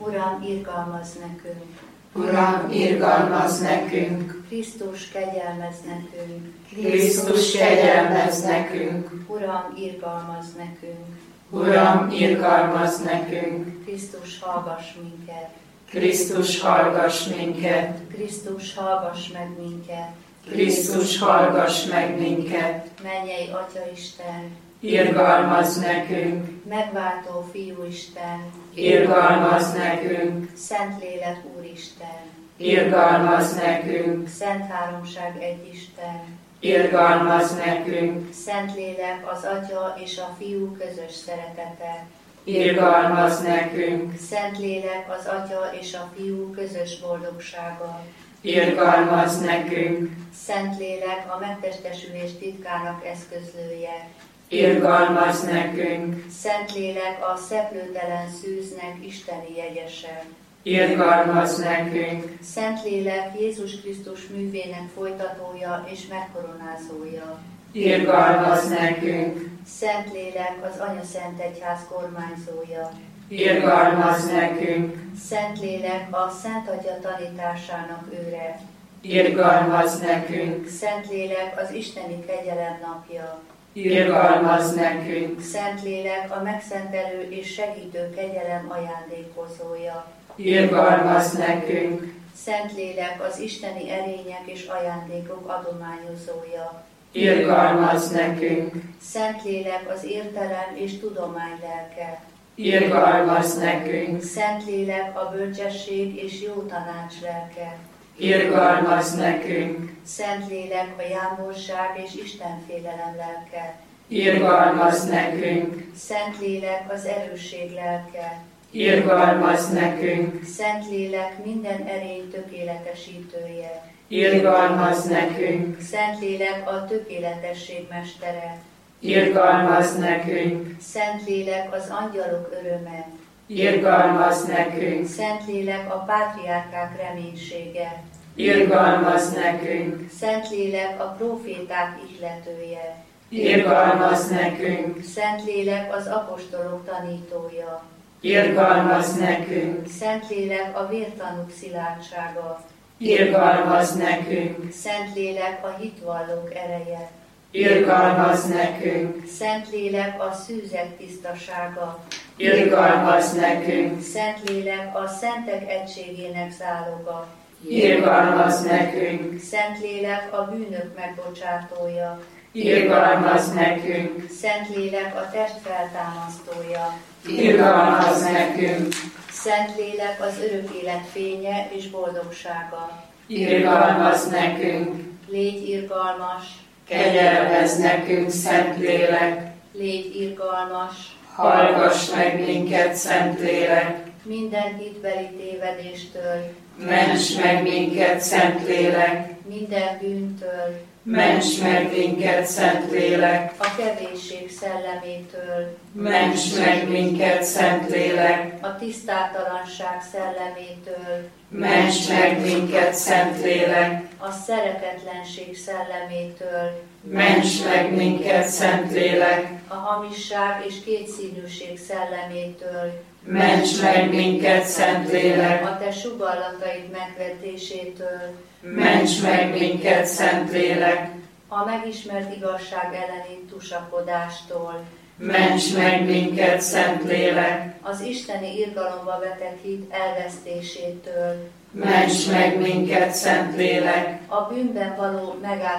Uram, irgalmazz nekünk! Uram, irgalmazz nekünk! Krisztus, kegyelmezz nekünk! Krisztus, kegyelmezz nekünk! Uram, irgalmazz nekünk! Uram, irgalmazz nekünk! Krisztus, hallgass minket! Krisztus, hallgass minket! Krisztus, hallgass meg minket! Krisztus, hallgass meg minket! Mennyei Atyaisten! Irgalmazz nekünk! Megváltó Fiúisten! Irgalmazz nekünk! Szentlélek Úristen! Irgalmazz nekünk! Szent Háromság Egyisten! Irgalmazz nekünk! Szentlélek az Atya és a Fiú közös szeretete! Irgalmazz nekünk! Szentlélek az Atya és a Fiú közös boldogsága! Irgalmazz nekünk! Szentlélek a megtestesülés titkának eszközlője! Irgalmazz nekünk! Szentlélek a szeplőtelen szűznek isteni jegyese! Irgalmazz nekünk! Szentlélek Jézus Krisztus művének folytatója és megkoronázója! Irgalmazz nekünk! Szentlélek az Anya-Szent Egyház kormányzója! Irgalmazz nekünk! Szentlélek a Szent Atya tanításának őre! Irgalmazz nekünk! Szentlélek az isteni kegyelem napja! Irgalmazz nekünk! Szentlélek a megszentelő és segítő kegyelem ajándékozója! Irgalmazz nekünk! Szentlélek az isteni erények és ajándékok adományozója! Irgalmazz nekünk! Szentlélek az értelem és tudomány lelke! Irgalmazz nekünk! Szentlélek a bölcsesség és jó tanács lelke! Irgalmazz nekünk! Szentlélek a jámborság és istenfélelem lelke! Irgalmazz nekünk! Szentlélek az erősség lelke! Irgalmazz nekünk! Szentlélek minden erény tökéletesítője! Irgalmazz nekünk! Szentlélek a tökéletesség mestere! Irgalmazz nekünk! Szentlélek az angyalok öröme! Irgalmazz nekünk! Szentlélek a pátriárkák reménysége! Irgalmazz nekünk! Szentlélek a próféták ihletője! Irgalmazz nekünk! Szentlélek az apostolok tanítója! Irgalmazz nekünk! Szentlélek a vértanúk szilárdsága! Irgalmazz nekünk! Szentlélek a hitvallók ereje! Irgalmazz nekünk! Szentlélek a szűzek tisztasága! Irgalmazz nekünk! Szentlélek a szentek egységének záloga! Irgalmazz nekünk! Szentlélek a bűnök megbocsátója! Irgalmazz nekünk! Szentlélek a test feltámasztója! Irgalmazz nekünk! Szentlélek az örök élet fénye és boldogsága! Irgalmazz nekünk! Légy irgalmas! Kegyelmezz nekünk, Szentlélek! Légy irgalmas! Hallgass meg minket, Szentlélek! Minden hitbeli tévedéstől! Ments meg minket, Szentlélek! Minden bűntől! Ments meg minket, Szentlélek! A kevésség szellemétől! Ments meg minket, Szentlélek! A tisztátalanság szellemétől! Ments meg minket, Szentlélek! A szeretetlenség szellemétől! Ments meg minket, Szentlélek! A hamisság és kétszínűség szellemétől! Ments meg minket, Szentlélek! A te sugallataid megvetésétől! Ments meg minket, Szentlélek! A megismert igazság elleni tusakodástól! Ments meg minket, Szentlélek! Az isteni irgalomba vetett hit elvesztésétől! Ments meg minket, Szentlélek! A bűnben való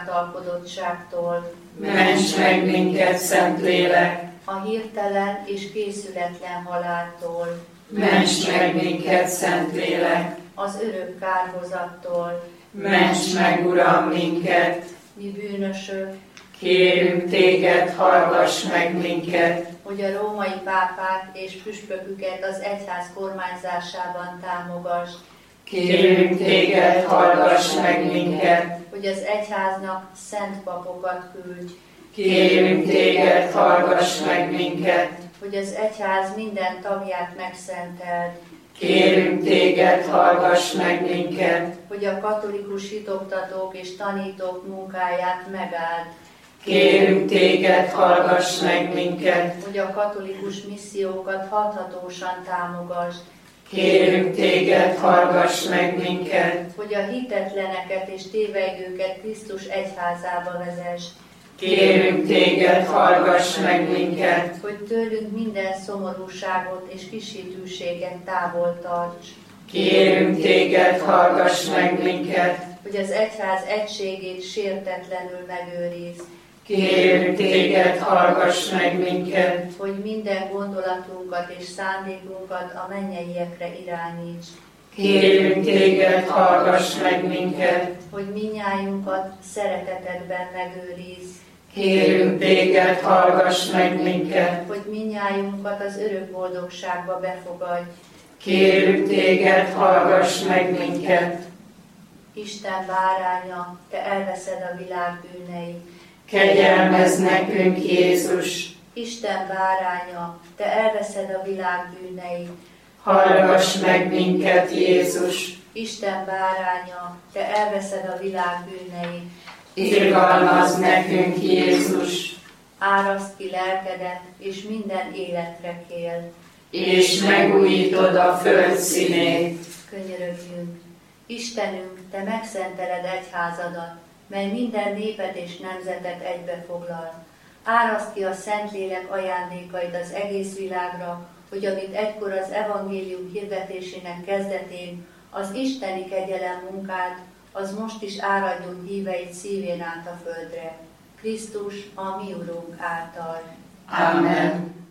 megátalkodottságtól! Ments meg minket, Szentlélek! A hirtelen és készületlen haláltól! Ments meg minket, Szentlélek! Az örök kárhozattól! Ments meg, Uram, minket! Mi bűnösök, Kérünk téged, hallgass meg minket! hogy a római pápát és püspöküket az egyház kormányzásában támogass, Kérünk téged, hallgass meg minket! hogy az egyháznak szent papokat küldj, Kérünk téged, hallgass meg minket! hogy az egyház minden tagját megszenteld, Kérünk téged, hallgass meg minket! hogy a katolikus hitoktatók és tanítók munkáját megáld, Kérünk téged, hallgass meg minket! hogy a katolikus missziókat hathatósan támogasd, Kérünk téged, hallgass meg minket. Hogy a hitetleneket és tévegőket Krisztus egyházába vezess. Kérünk téged, hallgass meg minket. Hogy tőlünk minden szomorúságot és kisítőséget távol tarts. Kérünk téged, hallgass meg minket. Hogy az egyház egységét sértetlenül megőrizd. Kérünk téged, hallgass meg minket. Hogy minden gondolatunkat és szándékunkat a mennyeiekre irányíts. Kérünk téged, hallgass meg minket. Hogy minnyájunkat szeretetedben megőrizd. Kérünk téged, hallgass meg minket. Hogy minnyájunkat az örök boldogságba befogadj. Kérünk téged, hallgass meg minket. Isten báránya, te elveszed a világ bűneit. Kegyelmezz nekünk, Jézus. Isten báránya, te elveszed a világ bűneit. Hallgass meg minket, Jézus. Isten báránya, te elveszed a világ bűneit. Irgalmazz nekünk, Jézus. Áraszd ki lelkedet, és minden életre kél. És megújítod a föld színét. Könyörögjünk. Istenünk, te megszenteled egyházadat, mely minden népet és nemzetet egybefoglal. Áraszd ki a Szentlélek ajándékait az egész világra, hogy amit egykor az evangélium hirdetésének kezdetén az isteni kegyelem munkált, az most is áradjon híveit szívén át a földre. Krisztus, a mi Urunk által. Amen.